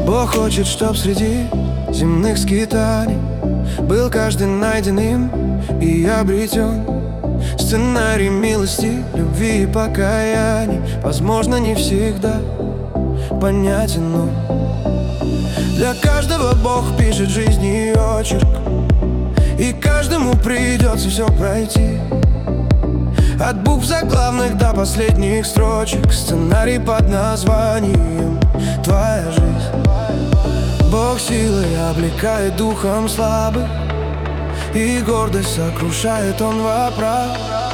Бог хочет, чтоб среди земных скитаний был каждый найден им и обретен. Сценарий милости, любви и покаяний, возможно, не всегда понятен, но для каждого Бог пишет жизни очерк, и каждому придется все пройти. От букв заглавных до последних строчек, сценарий под названием «Твоя жизнь». Бог силой облекает духом слабых, и гордость сокрушает Он во прах.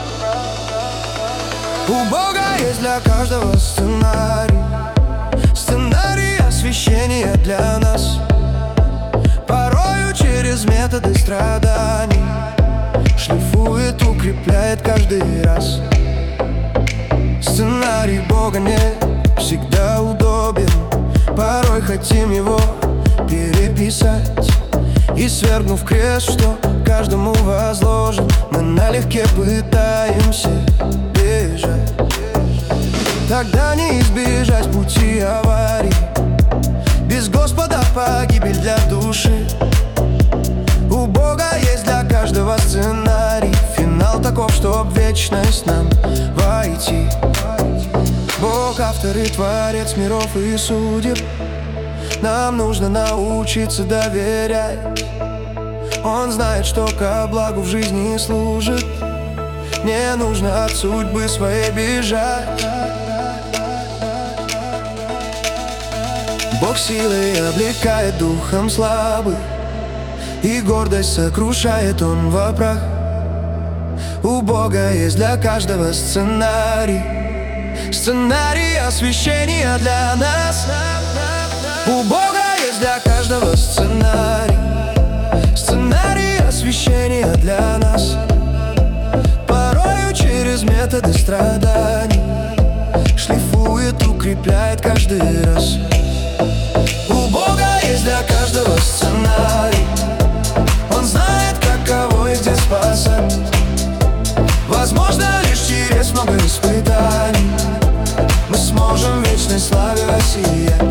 У Бога есть для каждого сценарий, сценарий освящения для нас, порою через методы страданий шлифует, укрепляет каждый раз. Сценарий Бога не всегда удобен, порой хотим его переписать, и свергнув крест, что каждому возложен, мы налегке пытаемся бежать. Тогда не избежать пути аварий, без Господа погибель для души. У Бога есть для каждого сценарий, финал таков, чтоб в вечность нам войти. Бог автор и творец миров и судеб, нам нужно научиться доверять. Он знает, что ко благу в жизни служит, не нужно от судьбы своей бежать. Бог силой облекает духом слабых, и гордость сокрушает Он во прах. У Бога есть для каждого сценарий, сценарий освящения для нас. У Бога есть для каждого сценарий, сценарий освящения для нас, порою через методы страданий шлифует, укрепляет каждый раз. У Бога есть для каждого сценарий, Он знает, как, кого и где спасать. Возможно, лишь через много испытаний мы сможем в вечной славе воссиять.